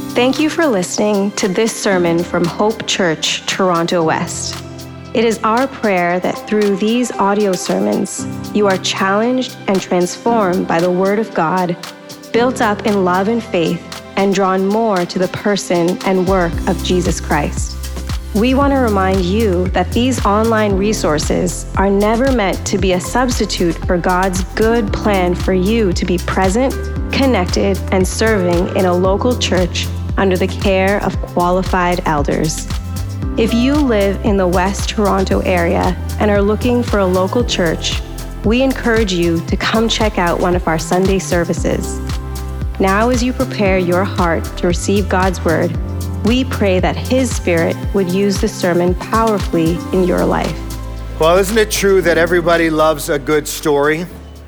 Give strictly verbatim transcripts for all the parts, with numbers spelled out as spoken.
Thank you for listening to this sermon from Hope Church, Toronto West. It is our prayer that through these audio sermons, you are challenged and transformed by the Word of God, built up in love and faith, and drawn more to the person and work of Jesus Christ. We want to remind you that these online resources are never meant to be a substitute for God's good plan for you to be present, connected, and serving in a local church under the care of qualified elders. If you live in the West Toronto area and are looking for a local church, we encourage you to come check out one of our Sunday services. Now, as you prepare your heart to receive God's Word, we pray that His Spirit would use the sermon powerfully in your life. Well, isn't it true that everybody loves a good story?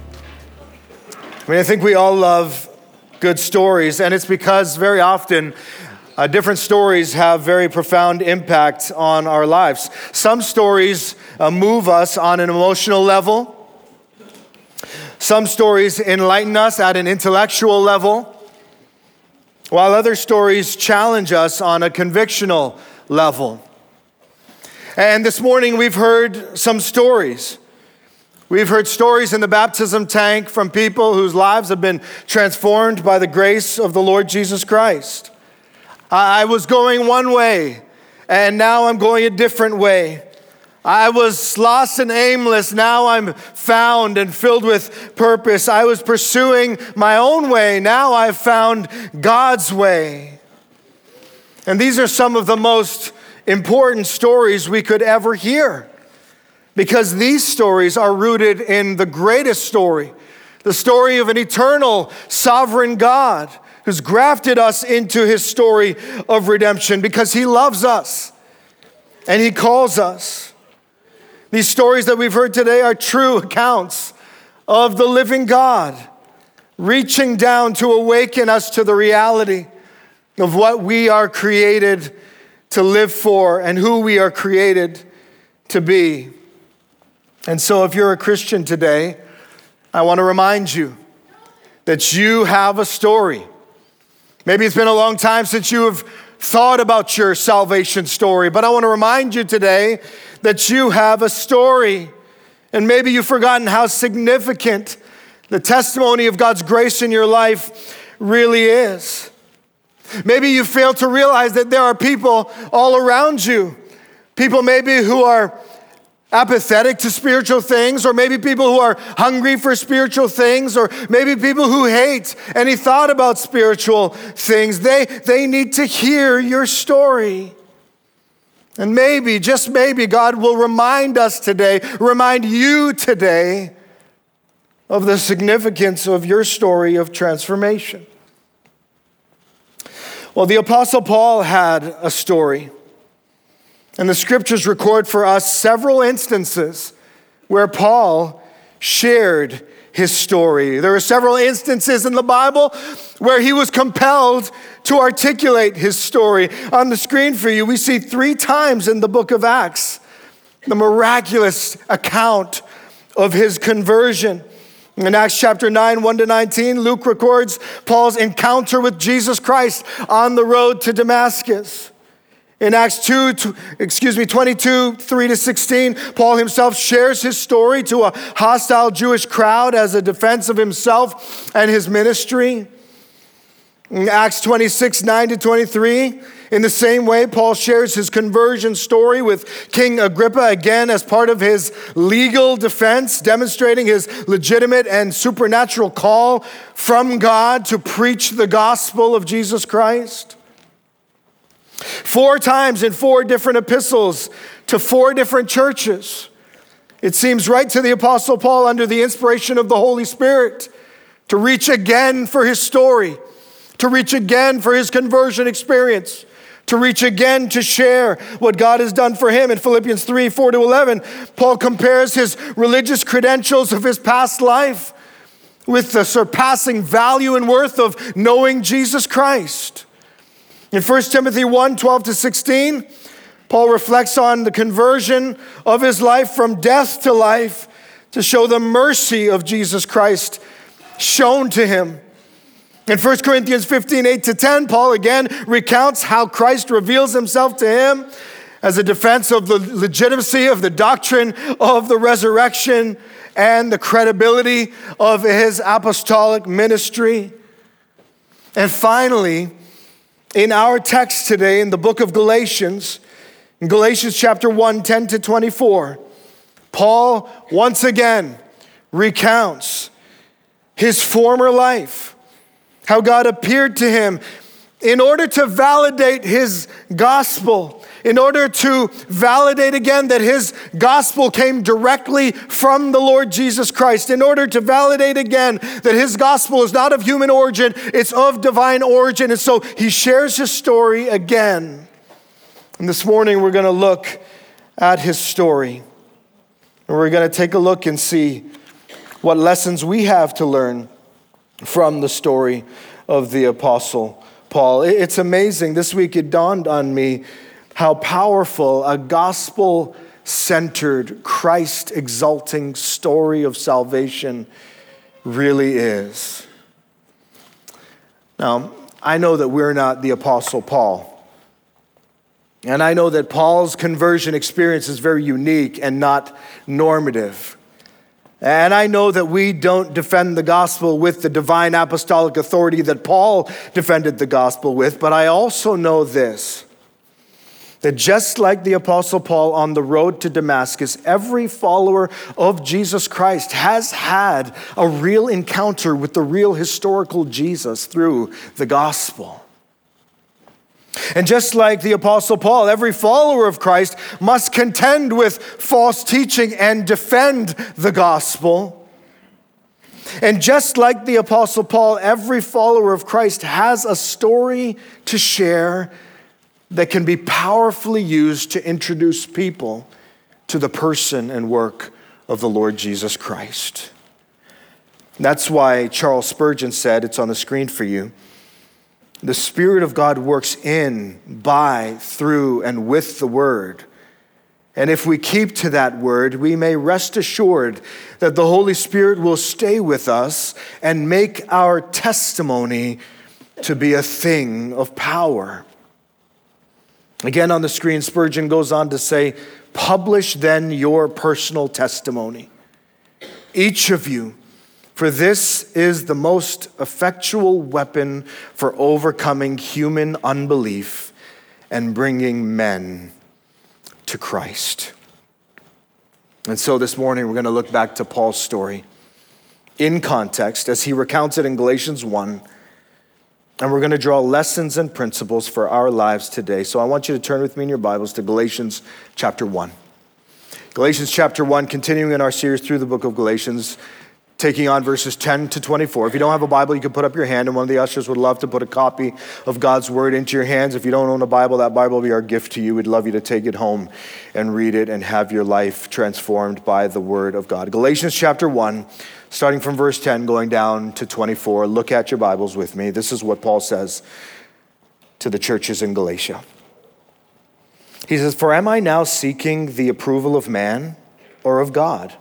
I mean, I think we all love good stories, and it's because very often uh, different stories have very profound impact on our lives. Some stories uh, move us on an emotional level. Some stories enlighten us at an intellectual level, while other stories challenge us on a convictional level. And this morning we've heard some stories. We've heard stories in the baptism tank from people whose lives have been transformed by the grace of the Lord Jesus Christ. I was going one way, and now I'm going a different way. I was lost and aimless, now I'm found and filled with purpose. I was pursuing my own way, now I've found God's way. And these are some of the most important stories we could ever hear, because these stories are rooted in the greatest story, the story of an eternal, sovereign God who's grafted us into His story of redemption because He loves us and He calls us. These stories that we've heard today are true accounts of the living God reaching down to awaken us to the reality of what we are created to live for and who we are created to be. And so if you're a Christian today, I want to remind you that you have a story. Maybe it's been a long time since you have thought about your salvation story, but I want to remind you today that you have a story. And maybe you've forgotten how significant the testimony of God's grace in your life really is. Maybe you fail to realize that there are people all around you, people maybe who are apathetic to spiritual things, or maybe people who are hungry for spiritual things, or maybe people who hate any thought about spiritual things. They, they need to hear your story. And maybe, just maybe, God will remind us today, remind you today of the significance of your story of transformation. Well, the Apostle Paul had a story. And the scriptures record for us several instances where Paul shared his story. There are several instances in the Bible where he was compelled to articulate his story. On the screen for you, we see three times in the book of Acts the miraculous account of his conversion. In Acts chapter nine, one to nineteen, Luke records Paul's encounter with Jesus Christ on the road to Damascus. In Acts two, excuse me, twenty-two, three to sixteen, Paul himself shares his story to a hostile Jewish crowd as a defense of himself and his ministry. In Acts twenty-six, nine to twenty-three, in the same way, Paul shares his conversion story with King Agrippa, again as part of his legal defense, demonstrating his legitimate and supernatural call from God to preach the gospel of Jesus Christ. Four times in four different epistles to four different churches, it seems right to the Apostle Paul, under the inspiration of the Holy Spirit, to reach again for his story, to reach again for his conversion experience, to reach again to share what God has done for him. In Philippians three, four to eleven, Paul compares his religious credentials of his past life with the surpassing value and worth of knowing Jesus Christ. In First Timothy one, twelve to sixteen, Paul reflects on the conversion of his life from death to life to show the mercy of Jesus Christ shown to him. In First Corinthians fifteen, eight to ten, Paul again recounts how Christ reveals himself to him as a defense of the legitimacy of the doctrine of the resurrection and the credibility of his apostolic ministry. And finally, in our text today in the book of Galatians, in Galatians chapter one, ten to twenty-four, Paul once again recounts his former life, how God appeared to him in order to validate his gospel, in order to validate again that his gospel came directly from the Lord Jesus Christ, in order to validate again that his gospel is not of human origin, it's of divine origin. And so he shares his story again. And this morning we're going to look at his story. And we're going to take a look and see what lessons we have to learn from the story of the Apostle Paul. It's amazing. This week it dawned on me how powerful a gospel-centered, Christ-exalting story of salvation really is. Now, I know that we're not the Apostle Paul. And I know that Paul's conversion experience is very unique and not normative. And I know that we don't defend the gospel with the divine apostolic authority that Paul defended the gospel with, but I also know this, that just like the Apostle Paul on the road to Damascus, every follower of Jesus Christ has had a real encounter with the real historical Jesus through the gospel. And just like the Apostle Paul, every follower of Christ must contend with false teaching and defend the gospel. And just like the Apostle Paul, every follower of Christ has a story to share that can be powerfully used to introduce people to the person and work of the Lord Jesus Christ. That's why Charles Spurgeon said, it's on the screen for you, the Spirit of God works in, by, through, and with the Word. And if we keep to that Word, we may rest assured that the Holy Spirit will stay with us and make our testimony to be a thing of power. Again, on the screen, Spurgeon goes on to say, publish then your personal testimony, each of you, for this is the most effectual weapon for overcoming human unbelief and bringing men to Christ. And so this morning we're going to look back to Paul's story in context as he recounts it in Galatians one. And we're going to draw lessons and principles for our lives today. So I want you to turn with me in your Bibles to Galatians chapter one. Galatians chapter one, continuing in our series through the book of Galatians, taking on verses ten to twenty-four. If you don't have a Bible, you can put up your hand, and one of the ushers would love to put a copy of God's word into your hands. If you don't own a Bible, that Bible will be our gift to you. We'd love you to take it home and read it and have your life transformed by the word of God. Galatians chapter one, starting from verse ten, going down to twenty-four. Look at your Bibles with me. This is what Paul says to the churches in Galatia. He says, "For am I now seeking the approval of man or of God?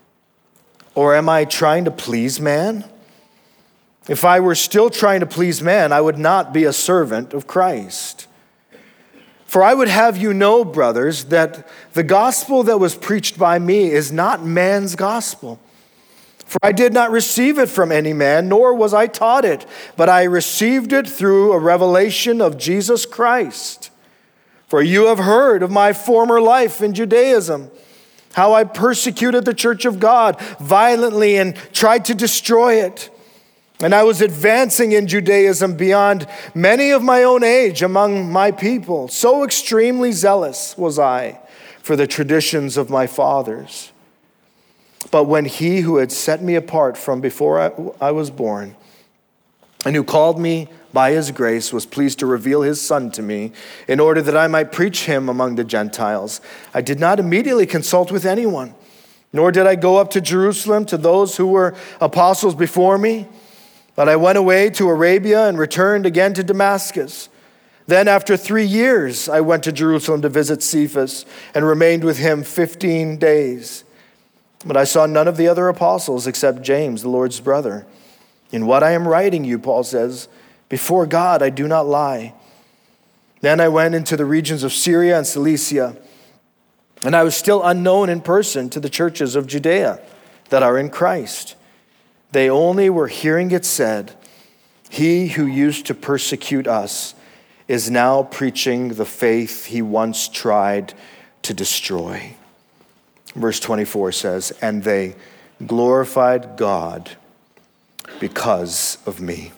Or am I trying to please man? If I were still trying to please man, I would not be a servant of Christ. For I would have you know, brothers, that the gospel that was preached by me is not man's gospel. For I did not receive it from any man, nor was I taught it, but I received it through a revelation of Jesus Christ. For you have heard of my former life in Judaism, how I persecuted the church of God violently and tried to destroy it. And I was advancing in Judaism beyond many of my own age among my people. So extremely zealous was I for the traditions of my fathers. But when he who had set me apart from before I, I was born, and who called me by his grace, was pleased to reveal his Son to me in order that I might preach him among the Gentiles, I did not immediately consult with anyone, nor did I go up to Jerusalem to those who were apostles before me, but I went away to Arabia and returned again to Damascus. Then after three years, I went to Jerusalem to visit Cephas and remained with him fifteen days. But I saw none of the other apostles except James, the Lord's brother. In what I am writing you, Paul says, before God I do not lie. Then I went into the regions of Syria and Cilicia, and I was still unknown in person to the churches of Judea that are in Christ. They only were hearing it said, he who used to persecute us is now preaching the faith he once tried to destroy. Verse twenty-four says, and they glorified God because of me.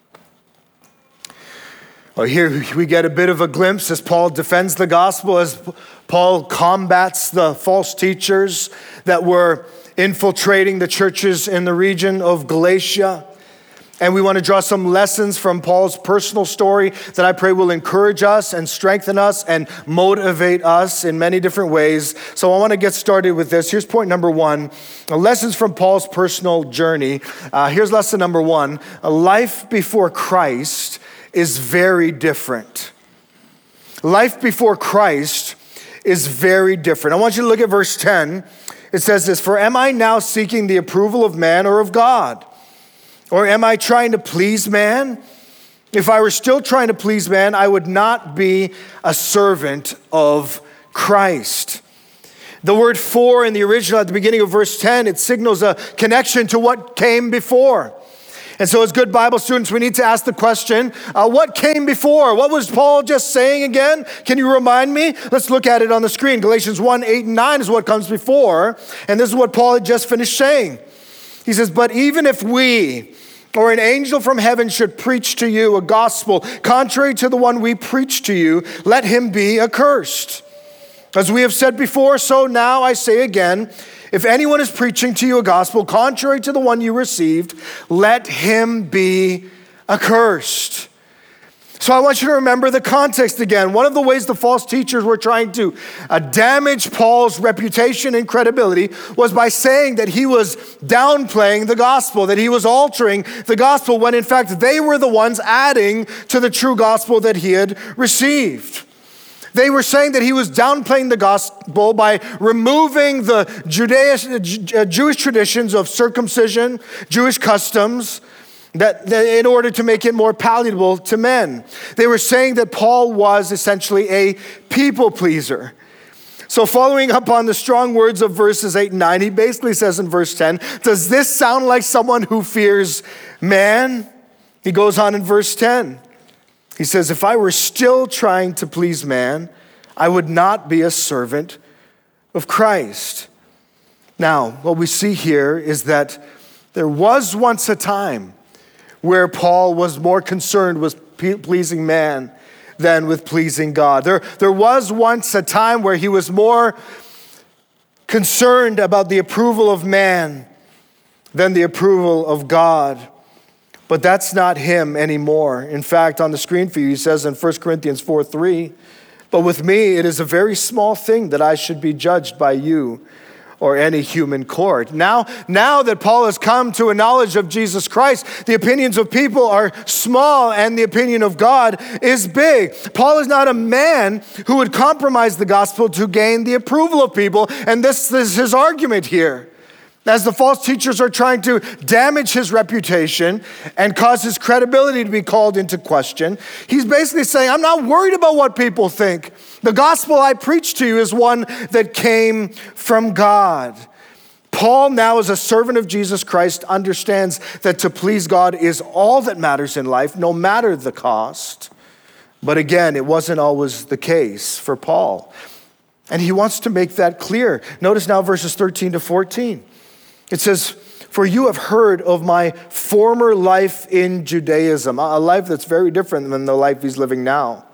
Well, here we get a bit of a glimpse as Paul defends the gospel, as Paul combats the false teachers that were infiltrating the churches in the region of Galatia. And we want to draw some lessons from Paul's personal story that I pray will encourage us and strengthen us and motivate us in many different ways. So I want to get started with this. Here's point number one, lessons from Paul's personal journey. Uh, here's lesson number one. A life before Christ is very different. Life before Christ is very different. I want you to look at verse ten. It says this, for am I now seeking the approval of man or of God? Or am I trying to please man? If I were still trying to please man, I would not be a servant of Christ. The word for in the original at the beginning of verse ten, it signals a connection to what came before. And so as good Bible students, we need to ask the question, uh, what came before? What was Paul just saying again? Can you remind me? Let's look at it on the screen. Galatians one, eight, and nine is what comes before. And this is what Paul had just finished saying. He says, but even if we or an angel from heaven should preach to you a gospel contrary to the one we preach to you, let him be accursed. As we have said before, so now I say again, if anyone is preaching to you a gospel contrary to the one you received, let him be accursed. So I want you to remember the context again. One of the ways the false teachers were trying to uh, damage Paul's reputation and credibility was by saying that he was downplaying the gospel, that he was altering the gospel, when in fact they were the ones adding to the true gospel that he had received. They were saying that he was downplaying the gospel by removing the Judaic, Jewish traditions of circumcision, Jewish customs, that, that in order to make it more palatable to men. They were saying that Paul was essentially a people pleaser. So following up on the strong words of verses eight and nine, he basically says in verse ten, does this sound like someone who fears man? He goes on in verse ten. He says, if I were still trying to please man, I would not be a servant of Christ. Now, what we see here is that there was once a time where Paul was more concerned with pleasing man than with pleasing God. There, there was once a time where he was more concerned about the approval of man than the approval of God. But that's not him anymore. In fact, on the screen for you, he says in First Corinthians four three, but with me it is a very small thing that I should be judged by you or any human court. Now, now that Paul has come to a knowledge of Jesus Christ, the opinions of people are small and the opinion of God is big. Paul is not a man who would compromise the gospel to gain the approval of people, and this, this is his argument here. As the false teachers are trying to damage his reputation and cause his credibility to be called into question, he's basically saying, I'm not worried about what people think. The gospel I preach to you is one that came from God. Paul, now as a servant of Jesus Christ, understands that to please God is all that matters in life, no matter the cost. But again, it wasn't always the case for Paul. And he wants to make that clear. Notice now verses thirteen to fourteen. It says, for you have heard of my former life in Judaism, a life that's very different than the life he's living now.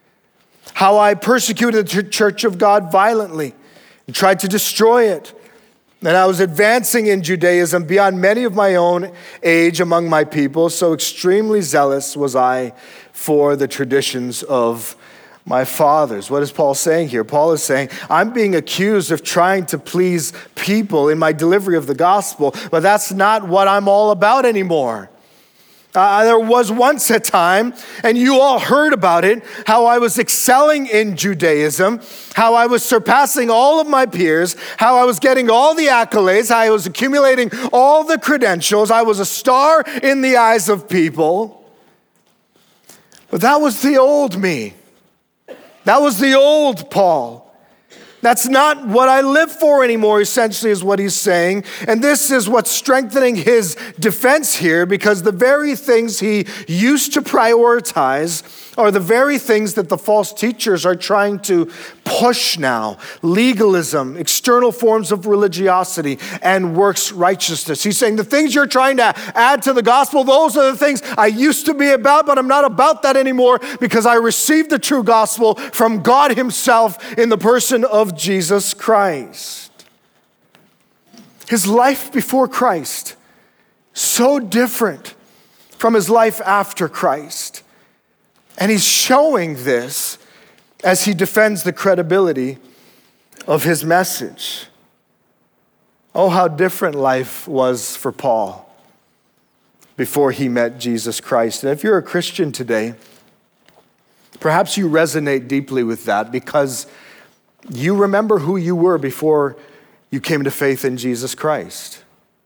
How I persecuted the church of God violently and tried to destroy it. And I was advancing in Judaism beyond many of my own age among my people, so extremely zealous was I for the traditions of my fathers. What is Paul saying here? Paul is saying, I'm being accused of trying to please people in my delivery of the gospel, but that's not what I'm all about anymore. Uh, there was once a time, and you all heard about it, how I was excelling in Judaism, how I was surpassing all of my peers, how I was getting all the accolades, how I was accumulating all the credentials. I was a star in the eyes of people. But that was the old me. That was the old Paul. That's not what I live for anymore, essentially, is what he's saying. And this is what's strengthening his defense here, because the very things he used to prioritize are the very things that the false teachers are trying to push now. Legalism, external forms of religiosity, and works righteousness. He's saying the things you're trying to add to the gospel, those are the things I used to be about, but I'm not about that anymore because I received the true gospel from God himself in the person of Jesus Christ. His life before Christ, so different from his life after Christ. And he's showing this as he defends the credibility of his message. Oh, how different life was for Paul before he met Jesus Christ. And if you're a Christian today, perhaps you resonate deeply with that because you remember who you were before you came to faith in Jesus Christ.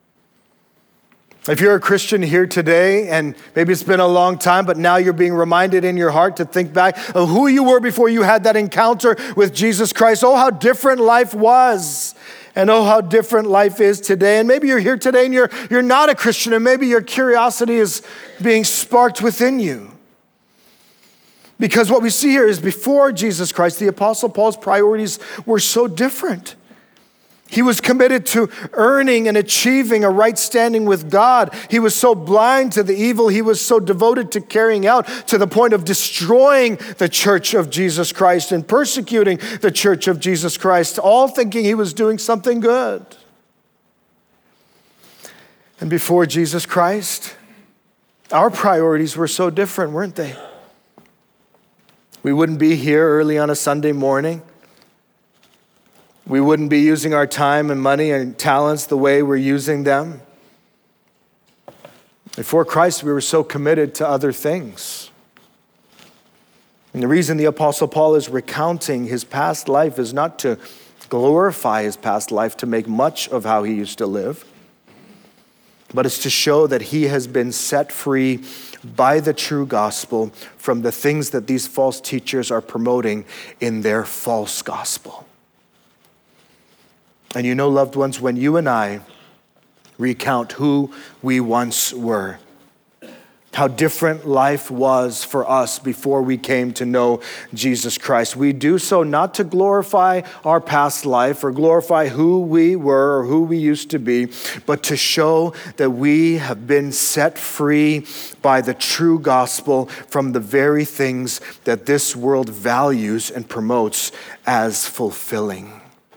If you're a Christian here today, and maybe it's been a long time, but now you're being reminded in your heart to think back of who you were before you had that encounter with Jesus Christ. Oh, how different life was. And oh, how different life is today. And maybe you're here today and you're, you're not a Christian, and maybe your curiosity is being sparked within you. Because what we see here is before Jesus Christ, the Apostle Paul's priorities were so different. He was committed to earning and achieving a right standing with God. He was so blind to the evil, he was so devoted to carrying out to the point of destroying the church of Jesus Christ and persecuting the church of Jesus Christ, all thinking he was doing something good. And before Jesus Christ, our priorities were so different, weren't they? We wouldn't be here early on a Sunday morning. We wouldn't be using our time and money and talents the way we're using them. Before Christ, we were so committed to other things. And the reason the Apostle Paul is recounting his past life is not to glorify his past life, to make much of how he used to live, but it's to show that he has been set free by the true gospel from the things that these false teachers are promoting in their false gospel. And you know, loved ones, when you and I recount who we once were, how different life was for us before we came to know Jesus Christ, we do so not to glorify our past life or glorify who we were or who we used to be, but to show that we have been set free by the true gospel from the very things that this world values and promotes as fulfilling.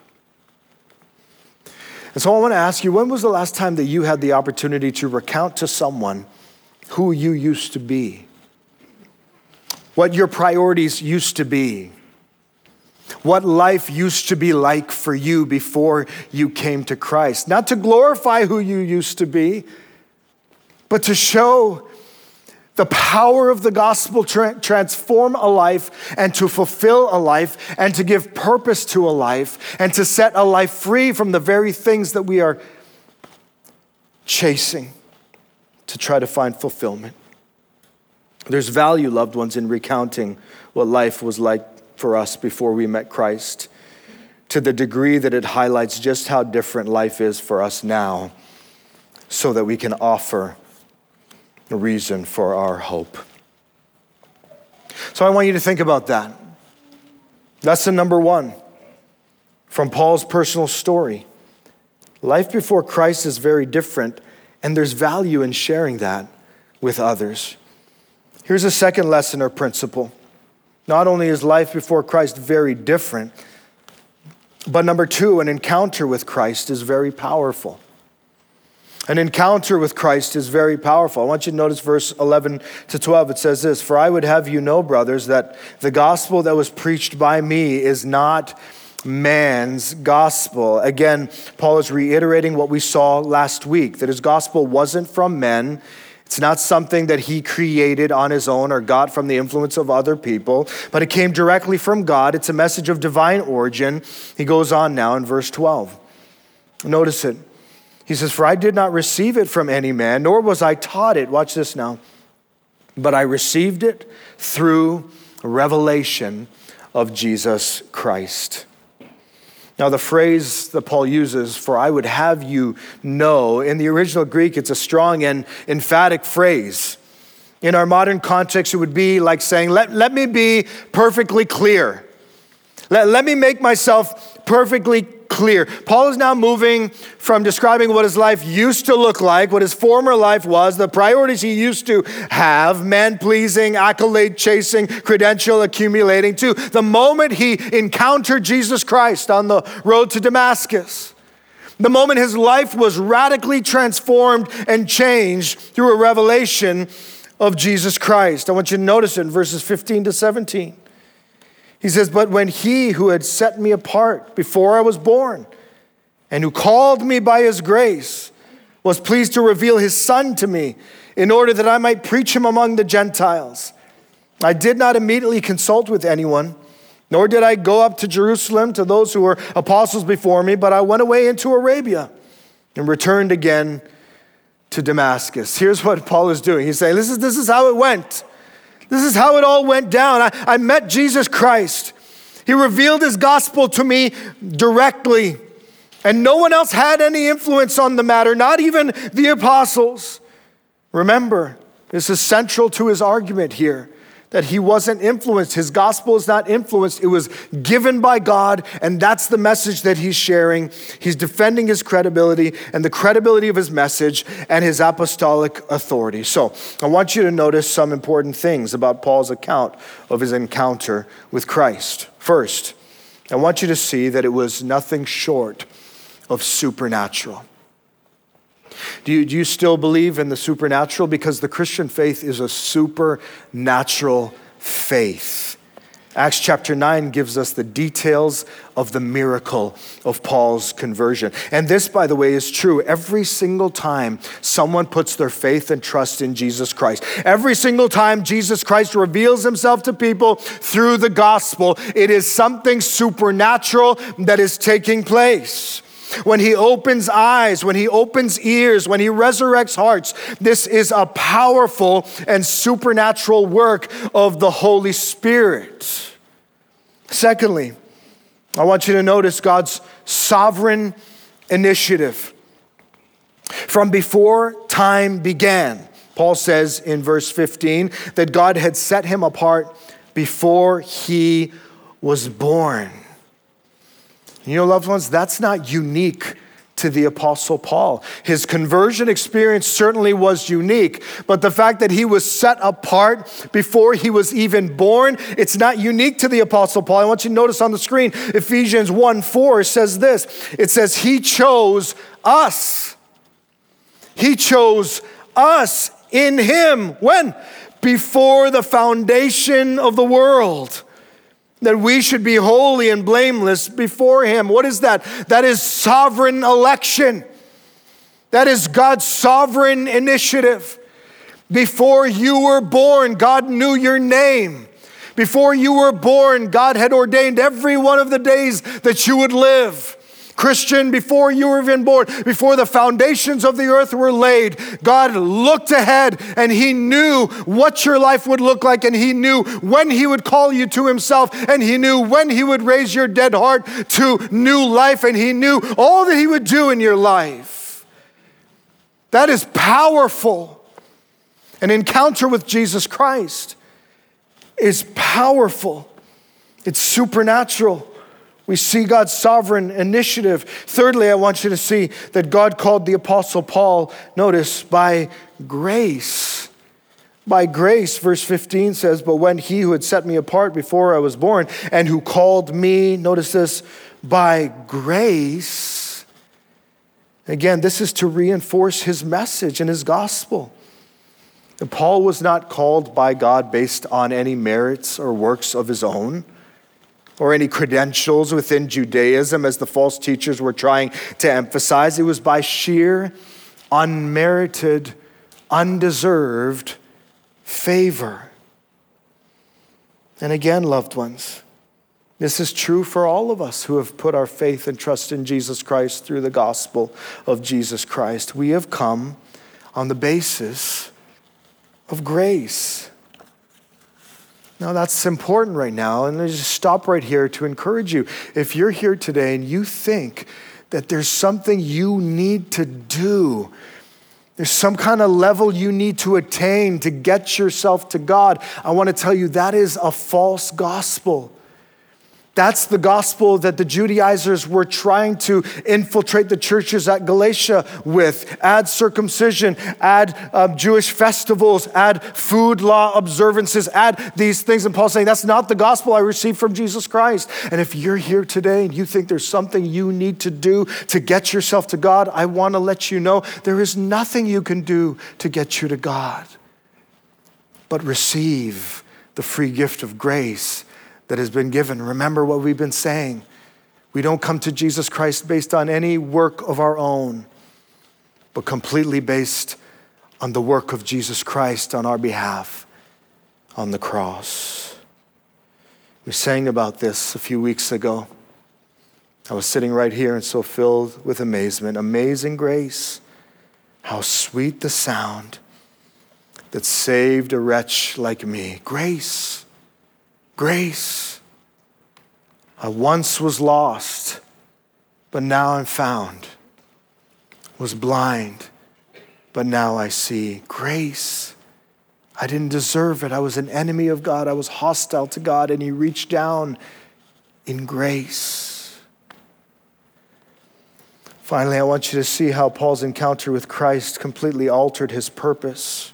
And so I want to ask you, when was the last time that you had the opportunity to recount to someone who you used to be? What your priorities used to be? What life used to be like for you before you came to Christ? Not to glorify who you used to be, but to show the power of the gospel to transform a life and to fulfill a life and to give purpose to a life and to set a life free from the very things that we are chasing to try to find fulfillment. There's value, loved ones, in recounting what life was like for us before we met Christ, to the degree that it highlights just how different life is for us now, so that we can offer a reason for our hope. So I want you to think about that. Lesson number one from Paul's personal story. Life before Christ is very different, and there's value in sharing that with others. Here's a second lesson or principle. Not only is life before Christ very different, but number two, an encounter with Christ is very powerful. An encounter with Christ is very powerful. I want you to notice verse eleven to twelve. It says this: "For I would have you know, brothers, that the gospel that was preached by me is not man's gospel." Again, Paul is reiterating what we saw last week, that his gospel wasn't from men. It's not something that he created on his own or got from the influence of other people, but it came directly from God. It's a message of divine origin. He goes on now in verse twelve. Notice it. He says, "For I did not receive it from any man, nor was I taught it." Watch this now. "But I received it through revelation of Jesus Christ." Now, the phrase that Paul uses, "for I would have you know," in the original Greek, it's a strong and emphatic phrase. In our modern context, it would be like saying, let, let me be perfectly clear. Let, let me make myself perfectly clear. Paul is now moving from describing what his life used to look like, what his former life was, the priorities he used to have, man-pleasing, accolade-chasing, credential accumulating, to the moment he encountered Jesus Christ on the road to Damascus. The moment his life was radically transformed and changed through a revelation of Jesus Christ. I want you to notice it in verses fifteen to seventeen. He says, "But when he who had set me apart before I was born and who called me by his grace was pleased to reveal his Son to me in order that I might preach him among the Gentiles, I did not immediately consult with anyone, nor did I go up to Jerusalem to those who were apostles before me, but I went away into Arabia and returned again to Damascus." Here's what Paul is doing. He's saying, this is, this is how it went. This is how it all went down. I, I met Jesus Christ. He revealed his gospel to me directly. And no one else had any influence on the matter, not even the apostles. Remember, this is central to his argument here, that he wasn't influenced. His gospel is not influenced. It was given by God, and that's the message that he's sharing. He's defending his credibility and the credibility of his message and his apostolic authority. So I want you to notice some important things about Paul's account of his encounter with Christ. First, I want you to see that it was nothing short of supernatural. Do you, do you still believe in the supernatural? Because the Christian faith is a supernatural faith. Acts chapter nine gives us the details of the miracle of Paul's conversion. And this, by the way, is true every single time someone puts their faith and trust in Jesus Christ. Every single time Jesus Christ reveals himself to people through the gospel, it is something supernatural that is taking place. When he opens eyes, when he opens ears, when he resurrects hearts, this is a powerful and supernatural work of the Holy Spirit. Secondly, I want you to notice God's sovereign initiative. From before time began, Paul says in verse fifteen that God had set him apart before he was born. You know, loved ones, that's not unique to the Apostle Paul. His conversion experience certainly was unique, but the fact that he was set apart before he was even born, it's not unique to the Apostle Paul. I want you to notice on the screen, Ephesians one four says this. It says, he chose us. He chose us in him. When? Before the foundation of the world. That we should be holy and blameless before him. What is that? That is sovereign election. That is God's sovereign initiative. Before you were born, God knew your name. Before you were born, God had ordained every one of the days that you would live. Christian, before you were even born, before the foundations of the earth were laid, God looked ahead and he knew what your life would look like, and he knew when he would call you to himself, and he knew when he would raise your dead heart to new life, and he knew all that he would do in your life. That is powerful. An encounter with Jesus Christ is powerful. It's supernatural. We see God's sovereign initiative. Thirdly, I want you to see that God called the Apostle Paul, notice, by grace. By grace, verse fifteen says, but when he who had set me apart before I was born and who called me, notice this, by grace. Again, this is to reinforce his message and his gospel. And Paul was not called by God based on any merits or works of his own, or any credentials within Judaism, as the false teachers were trying to emphasize. It was by sheer, unmerited undeserved favor. And again, loved ones, this is true for all of us who have put our faith and trust in Jesus Christ through the gospel of Jesus Christ. We have come on the basis of grace. Now that's important right now, and I just stop right here to encourage you. If you're here today and you think that there's something you need to do, there's some kind of level you need to attain to get yourself to God, I want to tell you that is a false gospel. That's the gospel that the Judaizers were trying to infiltrate the churches at Galatia with. Add circumcision, add um, Jewish festivals, add food law observances, add these things. And Paul's saying, that's not the gospel I received from Jesus Christ. And if you're here today and you think there's something you need to do to get yourself to God, I want to let you know there is nothing you can do to get you to God, but receive the free gift of grace that has been given. Remember what we've been saying. We don't come to Jesus Christ based on any work of our own, but completely based on the work of Jesus Christ on our behalf on the cross. We sang about this a few weeks ago. I was sitting right here and so filled with amazement. Amazing grace, how sweet the sound that saved a wretch like me. Grace. Grace. I once was lost, but now I'm found. Was blind, but now I see. Grace. I didn't deserve it. I was an enemy of God. I was hostile to God, and he reached down in grace. Finally, I want you to see how Paul's encounter with Christ completely altered his purpose.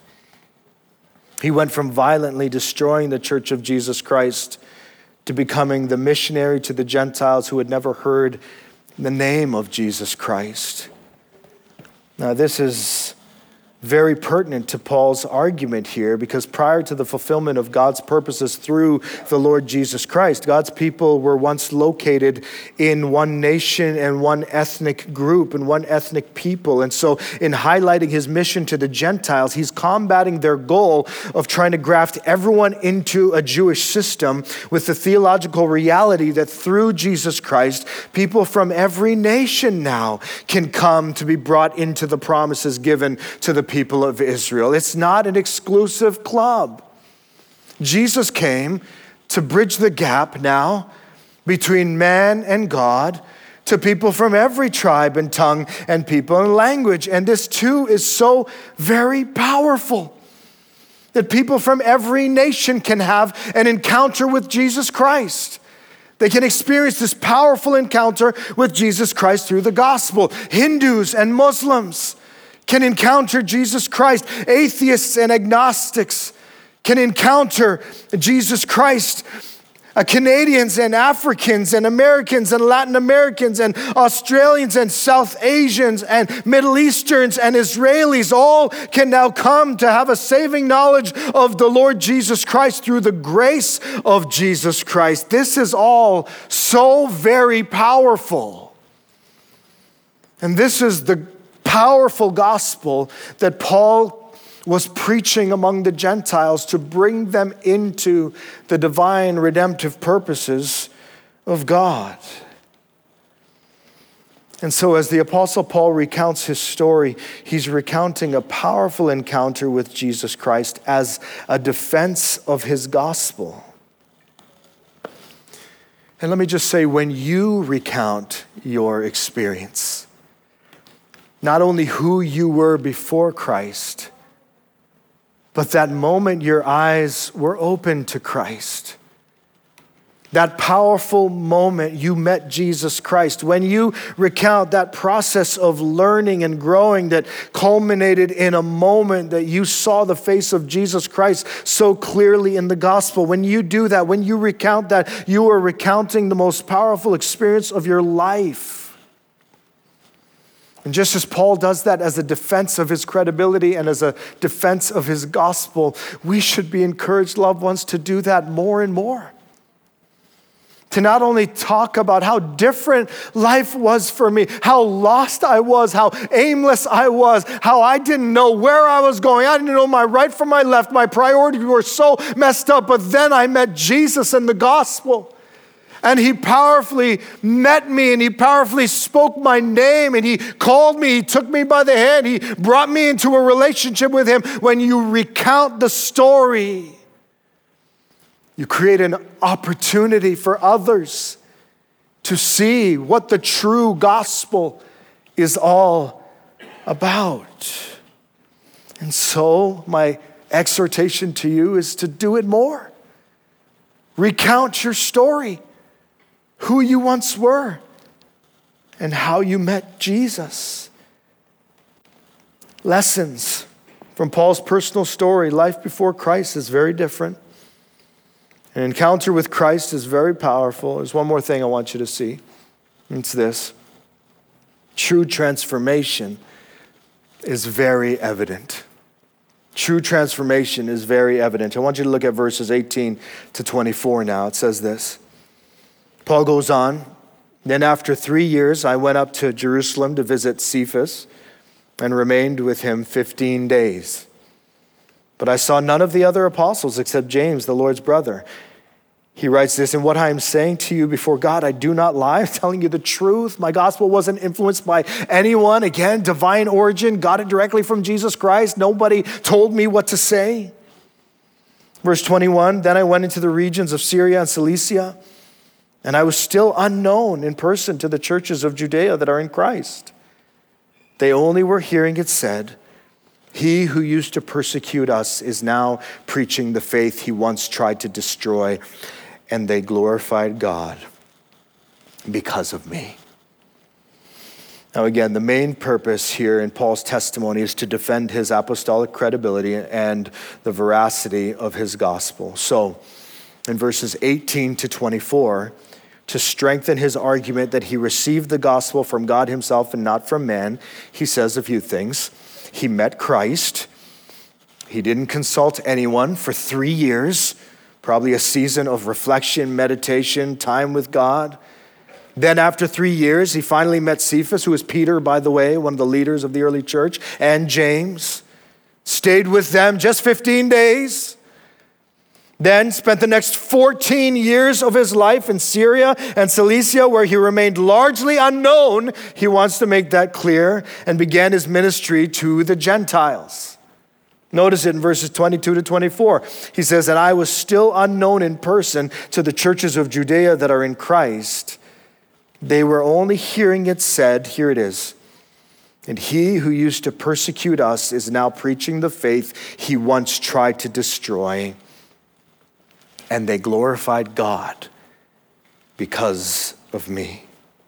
He went from violently destroying the church of Jesus Christ to becoming the missionary to the Gentiles who had never heard the name of Jesus Christ. Now, this is very pertinent to Paul's argument here, because prior to the fulfillment of God's purposes through the Lord Jesus Christ, God's people were once located in one nation and one ethnic group and one ethnic people. And so in highlighting his mission to the Gentiles, he's combating their goal of trying to graft everyone into a Jewish system with the theological reality that through Jesus Christ, people from every nation now can come to be brought into the promises given to the people of Israel. It's not an exclusive club. Jesus came to bridge the gap now between man and God to people from every tribe and tongue and people and language. And this too is so very powerful that people from every nation can have an encounter with Jesus Christ. They can experience this powerful encounter with Jesus Christ through the gospel. Hindus and Muslims can encounter Jesus Christ. Atheists and agnostics can encounter Jesus Christ. Uh, Canadians and Africans and Americans and Latin Americans and Australians and South Asians and Middle Easterns and Israelis all can now come to have a saving knowledge of the Lord Jesus Christ through the grace of Jesus Christ. This is all so very powerful. And this is the powerful gospel that Paul was preaching among the Gentiles to bring them into the divine redemptive purposes of God. And so as the Apostle Paul recounts his story, he's recounting a powerful encounter with Jesus Christ as a defense of his gospel. And let me just say, when you recount your experience, not only who you were before Christ, but that moment your eyes were open to Christ. That powerful moment you met Jesus Christ. When you recount that process of learning and growing that culminated in a moment that you saw the face of Jesus Christ so clearly in the gospel. When you do that, when you recount that, you are recounting the most powerful experience of your life. And just as Paul does that as a defense of his credibility and as a defense of his gospel, we should be encouraged, loved ones, to do that more and more. to not only talk about how different life was for me, how lost I was, how aimless I was, how I didn't know where I was going. I didn't know my right from my left. My priorities were so messed up. But then I met Jesus and the gospel. And he powerfully met me, and he powerfully spoke my name, and he called me, he took me by the hand, he brought me into a relationship with him. When you recount the story, you create an opportunity for others to see what the true gospel is all about. And so my exhortation to you is to do it more. Recount your story, who you once were, and how you met Jesus. Lessons from Paul's personal story. Life before Christ is very different. An encounter with Christ is very powerful. There's one more thing I want you to see. It's this. True transformation is very evident. True transformation is very evident. I want you to look at verses eighteen to twenty-four now. It says this. Paul goes on. Then after three years, I went up to Jerusalem to visit Cephas and remained with him fifteen days. But I saw none of the other apostles except James, the Lord's brother. He writes this, and what I am saying to you before God, I do not lie. I'm telling you the truth. My gospel wasn't influenced by anyone. Again, divine origin, got it directly from Jesus Christ. Nobody told me what to say. Verse twenty-one, then I went into the regions of Syria and Cilicia, and I was still unknown in person to the churches of Judea that are in Christ. They only were hearing it said, he who used to persecute us is now preaching the faith he once tried to destroy, and they glorified God because of me. Now again, the main purpose here in Paul's testimony is to defend his apostolic credibility and the veracity of his gospel. So in verses eighteen to twenty-four, to strengthen his argument that he received the gospel from God himself and not from man, he says a few things. He met Christ. He didn't consult anyone for three years, probably a season of reflection, meditation, time with God. Then after three years, he finally met Cephas, who was Peter, by the way, one of the leaders of the early church, and James. Stayed with them just fifteen days. Then spent the next fourteen years of his life in Syria and Cilicia, where he remained largely unknown. He wants to make that clear, and began his ministry to the Gentiles. Notice it in verses twenty-two to twenty-four. He says, and I was still unknown in person to the churches of Judea that are in Christ. They were only hearing it said, here it is, and he who used to persecute us is now preaching the faith he once tried to destroy. And they glorified God because of me.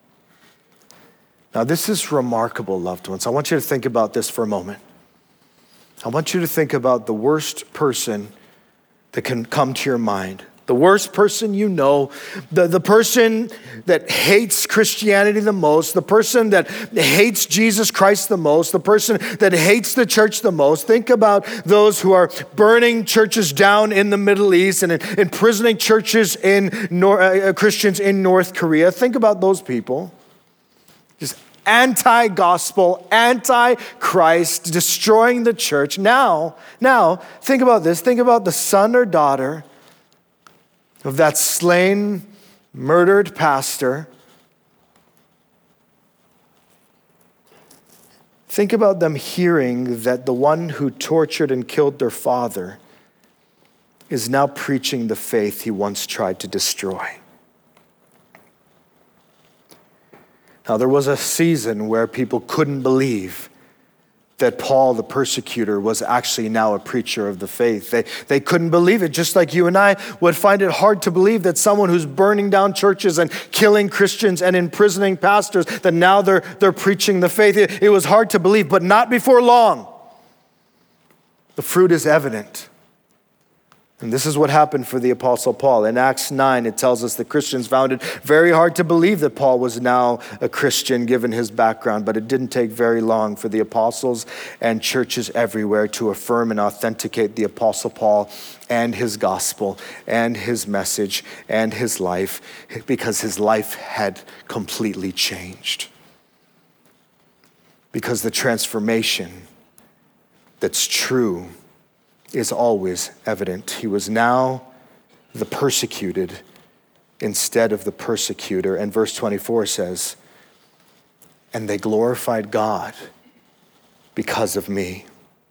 Now, this is remarkable, loved ones. I want you to think about this for a moment. I want you to think about the worst person that can come to your mind. The worst person you know, the, the person that hates Christianity the most, the person that hates Jesus Christ the most, the person that hates the church the most. Think about those who are burning churches down in the Middle East and imprisoning churches in Nor- uh, Christians in North Korea. Think about those people. Just anti-gospel, anti-Christ, destroying the church. Now, now, think about this. Think about the son or daughter of that slain, murdered pastor. Think about them hearing that the one who tortured and killed their father is now preaching the faith he once tried to destroy. Now, there was a season where people couldn't believe that Paul, the persecutor, was actually now a preacher of the faith. They, they couldn't believe it, just like you and I would find it hard to believe that someone who's burning down churches and killing Christians and imprisoning pastors, that now they're, they're preaching the faith. It, it was hard to believe, but not before long. The fruit is evident. And this is what happened for the Apostle Paul. In Acts nine, it tells us that Christians found it very hard to believe that Paul was now a Christian given his background, but it didn't take very long for the apostles and churches everywhere to affirm and authenticate the Apostle Paul and his gospel and his message and his life, because his life had completely changed. Because the transformation that's true is always evident. He was now the persecuted instead of the persecutor. And verse twenty-four says, and they glorified God because of me.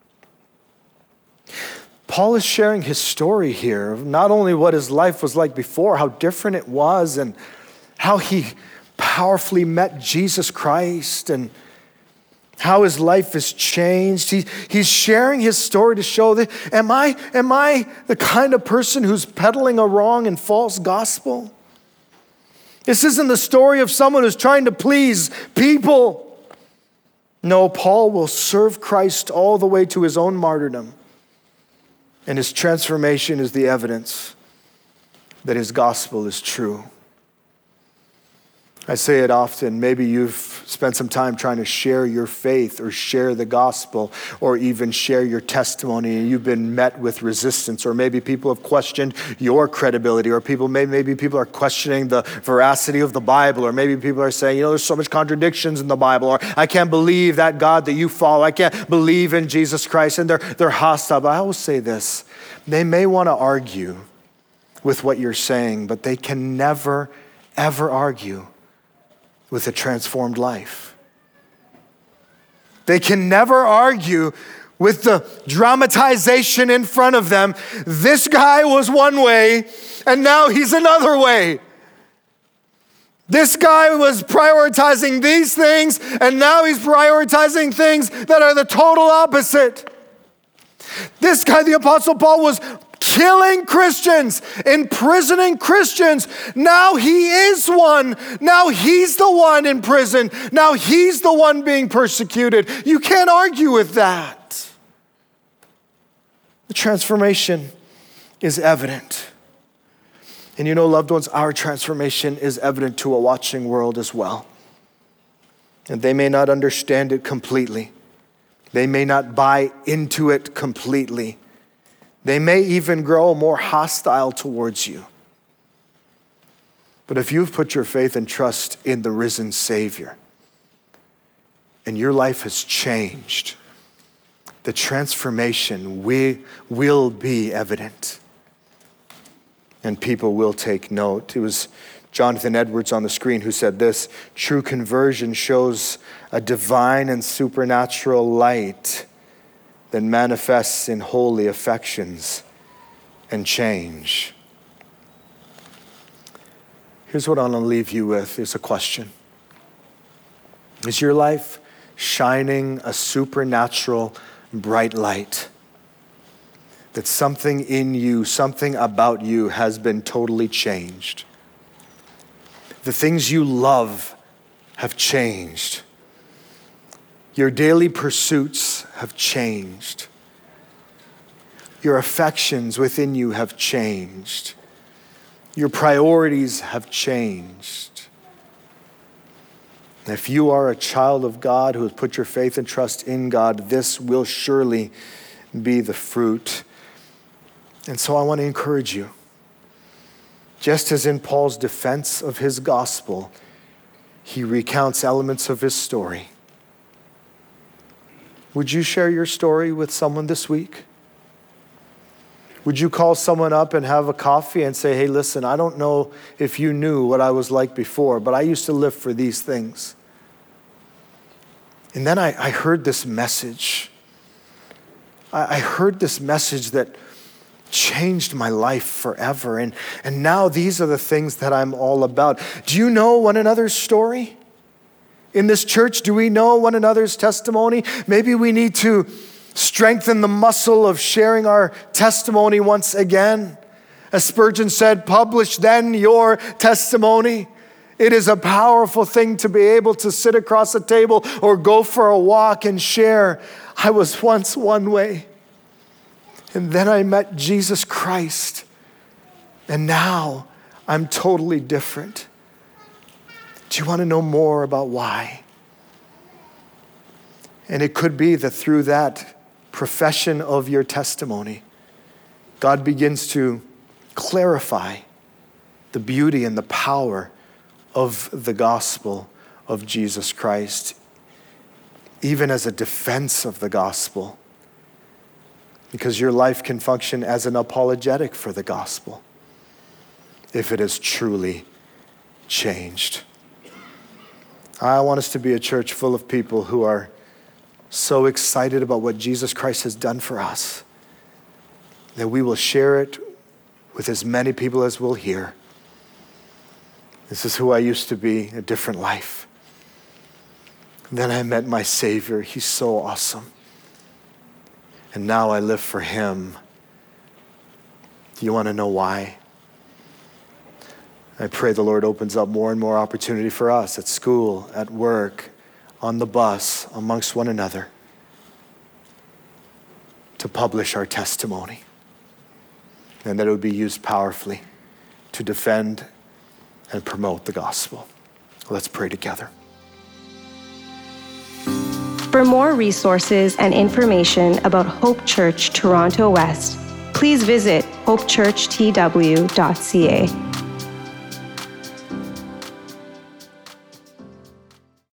Paul is sharing his story here, not only what his life was like before, how different it was, and how he powerfully met Jesus Christ, and how his life has changed. He, he's sharing his story to show that, am I, am I the kind of person who's peddling a wrong and false gospel? This isn't the story of someone who's trying to please people. No, Paul will serve Christ all the way to his own martyrdom. And his transformation is the evidence that his gospel is true. I say it often, maybe you've spent some time trying to share your faith or share the gospel or even share your testimony, and you've been met with resistance, or maybe people have questioned your credibility, or people maybe, maybe people are questioning the veracity of the Bible, or maybe people are saying, you know, there's so much contradictions in the Bible, or I can't believe that God that you follow, I can't believe in Jesus Christ, and they're, they're hostile. But I will say this, they may want to argue with what you're saying, but they can never, ever argue with a transformed life. They can never argue with the dramatization in front of them. This guy was one way, and now he's another way. This guy was prioritizing these things, and now he's prioritizing things that are the total opposite. This guy, the Apostle Paul, was killing Christians, imprisoning Christians. Now he is one. Now he's the one in prison. Now he's the one being persecuted. You can't argue with that. The transformation is evident. And you know, loved ones, our transformation is evident to a watching world as well. And they may not understand it completely. They may not buy into it completely. They may even grow more hostile towards you. But if you've put your faith and trust in the risen Savior, and your life has changed, the transformation we, will be evident. And people will take note. It was Jonathan Edwards on the screen who said this: true conversion shows a divine and supernatural light that manifests in holy affections and change. Here's what I'm going to leave you with, is a question. Is your life shining a supernatural bright light? That something in you, something about you has been totally changed. The things you love have changed. Your daily pursuits have changed. Your affections within you have changed. Your priorities have changed. If you are a child of God who has put your faith and trust in God, this will surely be the fruit. And so I want to encourage you. Just as in Paul's defense of his gospel, he recounts elements of his story. Would you share your story with someone this week? Would you call someone up and have a coffee and say, hey, listen, I don't know if you knew what I was like before, but I used to live for these things. And then I, I heard this message. I, I heard this message that changed my life forever. And, and now these are the things that I'm all about. Do you know one another's story? In this church, do we know one another's testimony? Maybe we need to strengthen the muscle of sharing our testimony once again. As Spurgeon said, publish then your testimony. It is a powerful thing to be able to sit across a table or go for a walk and share. I was once one way, And then I met Jesus Christ. And now I'm totally different. Do you want to know more about why? And it could be that through that profession of your testimony, God begins to clarify the beauty and the power of the gospel of Jesus Christ, even as a defense of the gospel, because your life can function as an apologetic for the gospel if it is truly changed. I want us to be a church full of people who are so excited about what Jesus Christ has done for us that we will share it with as many people as will hear. This is who I used to be, a different life. And then I met my Savior. He's so awesome. And now I live for him. Do you want to know why? I pray the Lord opens up more and more opportunity for us at school, at work, on the bus, amongst one another, to publish our testimony, and that it would be used powerfully to defend and promote the gospel. Let's pray together. For more resources and information about Hope Church Toronto West, please visit hope church t w dot c a.